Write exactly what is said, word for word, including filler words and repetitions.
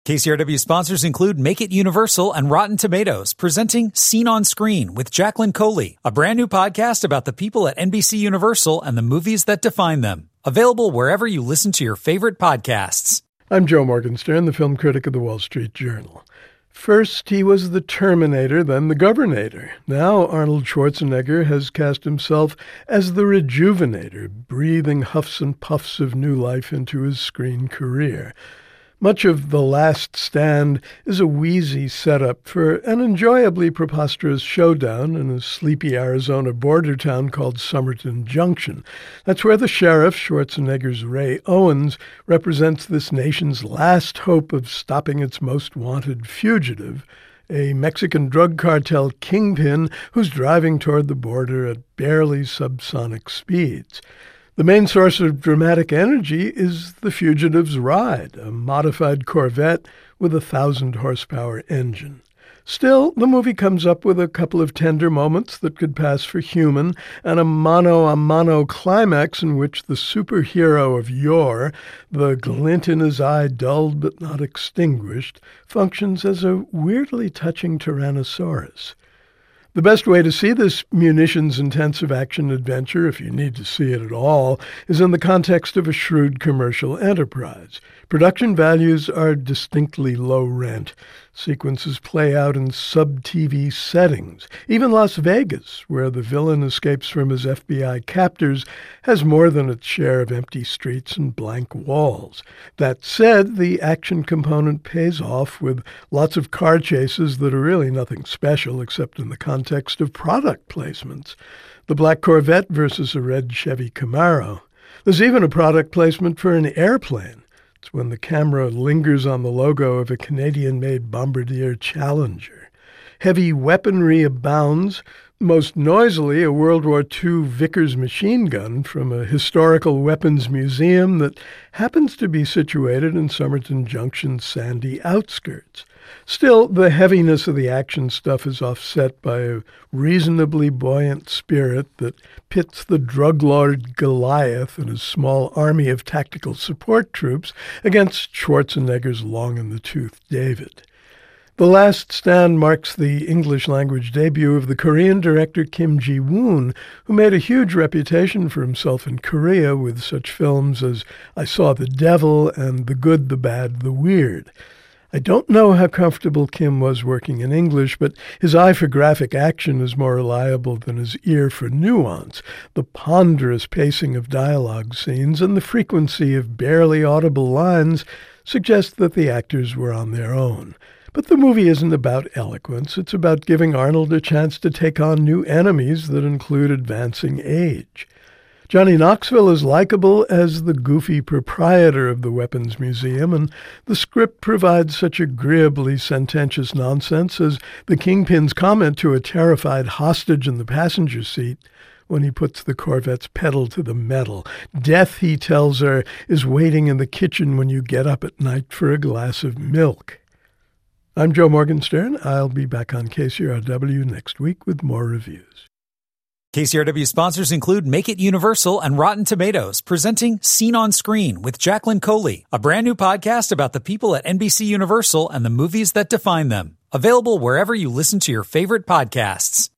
K C R W sponsors include Make It Universal and Rotten Tomatoes, presenting Scene on Screen with Jacqueline Coley, a brand new podcast about the people at N B C Universal and the movies that define them. Available wherever you listen to your favorite podcasts. I'm Joe Morgenstern, the film critic of the Wall Street Journal. First, he was the Terminator, then the Governator. Now Arnold Schwarzenegger has cast himself as the Rejuvenator, breathing huffs and puffs of new life into his screen career. Much of The Last Stand is a wheezy setup for an enjoyably preposterous showdown in a sleepy Arizona border town called Somerton Junction. That's where the sheriff, Schwarzenegger's Ray Owens, represents this nation's last hope of stopping its most wanted fugitive, a Mexican drug cartel kingpin who's driving toward the border at barely subsonic speeds. The main source of dramatic energy is the fugitive's ride, a modified Corvette with a thousand horsepower engine. Still, the movie comes up with a couple of tender moments that could pass for human, and a mano-a-mano climax in which the superhero of yore, the glint in his eye dulled but not extinguished, functions as a weirdly touching Tyrannosaurus. The best way to see this munitions-intensive action adventure, if you need to see it at all, is in the context of a shrewd commercial enterprise. Production values are distinctly low rent. Sequences play out in sub-T V settings. Even Las Vegas, where the villain escapes from his F B I captors, has more than its share of empty streets and blank walls. That said, the action component pays off with lots of car chases that are really nothing special except in the context of product placements. The black Corvette versus a red Chevy Camaro. There's even a product placement for an airplane. It's when the camera lingers on the logo of a Canadian-made Bombardier Challenger. Heavy weaponry abounds, most noisily a World War Two Vickers machine gun from a historical weapons museum that happens to be situated in Somerton Junction's sandy outskirts. Still, the heaviness of the action stuff is offset by a reasonably buoyant spirit that pits the drug lord Goliath and his small army of tactical support troops against Schwarzenegger's long-in-the-tooth David. The Last Stand marks the English-language debut of the Korean director Kim Ji-woon, who made a huge reputation for himself in Korea with such films as I Saw the Devil and The Good, the Bad, the Weird. I don't know how comfortable Kim was working in English, but his eye for graphic action is more reliable than his ear for nuance. The ponderous pacing of dialogue scenes and the frequency of barely audible lines suggest that the actors were on their own. But the movie isn't about eloquence. It's about giving Arnold a chance to take on new enemies that include advancing age. Johnny Knoxville is likable as the goofy proprietor of the Weapons Museum, and the script provides such agreeably sententious nonsense as the Kingpin's comment to a terrified hostage in the passenger seat when he puts the Corvette's pedal to the metal. Death, he tells her, is waiting in the kitchen when you get up at night for a glass of milk. I'm Joe Morgenstern. I'll be back on K C R W next week with more reviews. K C R W sponsors include Make It Universal and Rotten Tomatoes, presenting Scene on Screen with Jacqueline Coley, a brand new podcast about the people at N B C Universal and the movies that define them. Available wherever you listen to your favorite podcasts.